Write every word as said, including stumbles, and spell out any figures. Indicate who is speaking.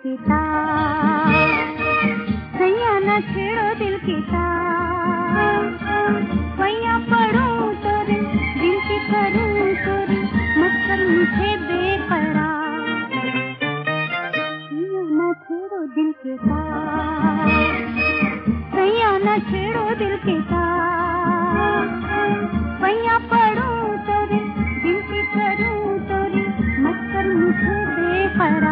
Speaker 1: के तार, सैया न छेड़ो दिल के तार। पैया पड़ूं तोरे, विनती करूं तोरे, मत कर मुझे बेकरार। सैया न छेड़ो दिल के तार, सैया न छेड़ो दिल के तार। पैया पड़ूं तोरे, विनती करूं तोरे, मत कर मुझे बेकरार।